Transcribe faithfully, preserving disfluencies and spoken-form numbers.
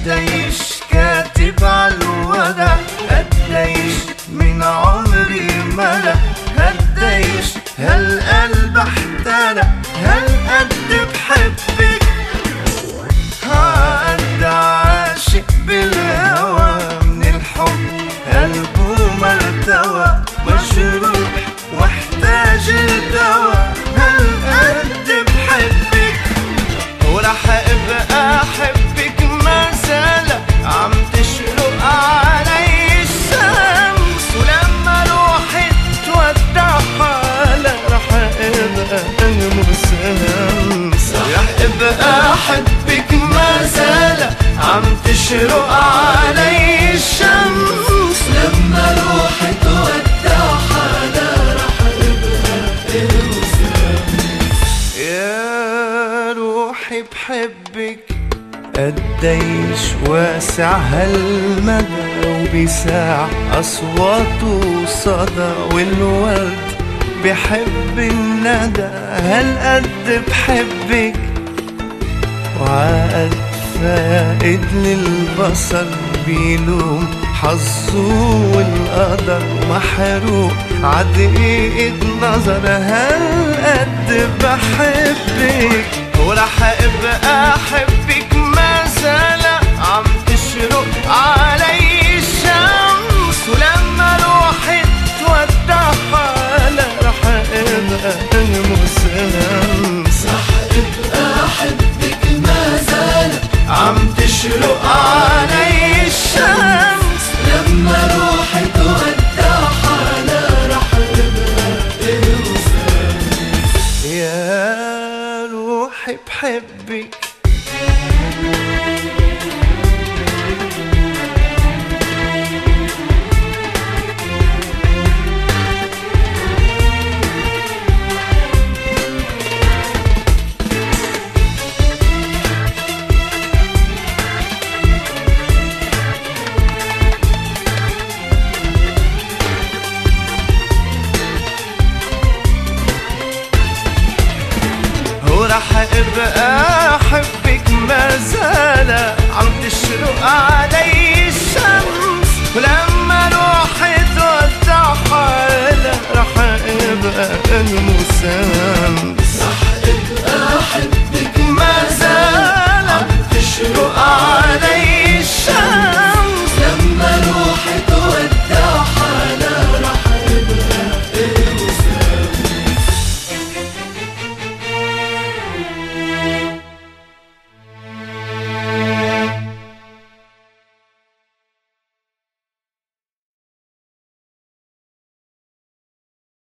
قديش كاتب عالورق، قديش من عمري ملأ، قديش هالقلب احترق، هالقد بحبك، هالقد عاشق بالهوى، من الحب قلبه مرتوى، مجروح واحتاج الدوا، هالقد بحبك. ورح ابقى احبك ما زال عم تشرق علي الشمس، ولما روحي تودع حالها رح ابقى المسامس. رح ابقى احبك ما زال عم تشرق علي الشمس، لما روحي تودع حالها رح ابقى المسامس. يا روحي بحبك قديش واسع هالمدى، وبساع أصواته صدى، والورد بحب الندى، هالقد بحبك. وعقد فائد للبصر بيلوم حظه والقدر، محروق عدقيقة نظر، هالقد بحبك. ورح ابقى احبك ما زال عم تشرق علي الشمس، ولما روحي تودع حالها رح ابقى المسامس. رح ابقى احبك ما زال عم تشرق علي الشمس، لما روحي تودع حالها رح ابقى المسامس. يا روحي بحبك. ورح ابقى احبك ما زال عم تشرق علي الشمس، ولما روحي تودع حالها رح ابقى المسامس.